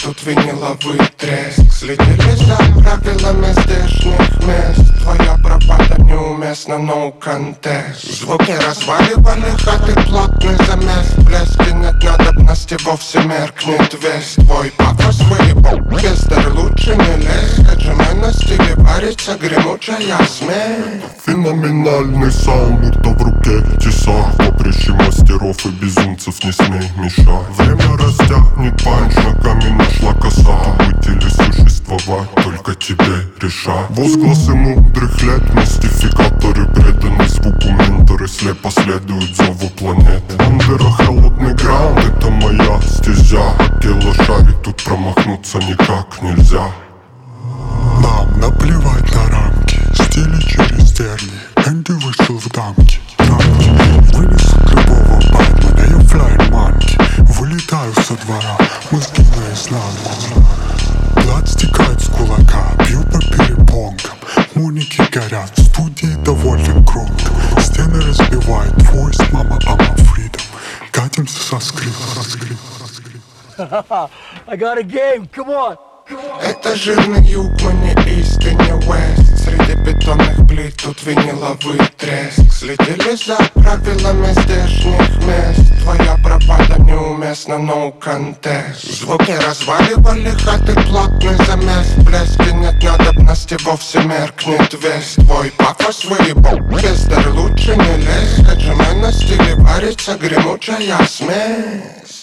тут виниловый треск. Следили за правилами здешних мест. Твоя бравада неуместна, no contest. Звуки разваливали хаты, плотный замес. Блески нет надобности, вовсе меркнет весь твой пафос. Выебал пестер, лучше не лезь. Отжимай на стиле, варится гремучая смесь. Феноменальный саунд, будто в руке часах. Поприще мастеров и безумцев не смей мешать. Время растянет панч, ногами нашла коса. Быть или существовать, только тебе решать. Возгласы мудрых лет, мистификаторы преданы звуку менторы. Слепо следуют зову планет. Бандера, холодный граунд, это моя стезя. Акела шарит, тут промахнуться никак нельзя. Нам наплевать на рамки, стили через терни. Энди вышел в дамки, вынесут любого Бэтмена, я флайн манки. Вылетаю со двора, мозги наизнанку. Блад стекает с кулака, бью по перепонкам. Моники горят, в студии доволен круто. Стены разбивает войс, мама, ама фридом. Катимся со скрипом. I got a game, come on! Это жирный юг, мы не ист и не вест. Среди бетонных плит тут виниловый треск. Следили за правилами здешних мест. Твоя бравада неуместна, no contest. Звуки разваливали хаты, плотный замес. Блески нет надобности, вовсе меркнет весь твой пафос. Выебал пестер, лучше не лезь. Отжимай на стиле, варится гремучая смесь.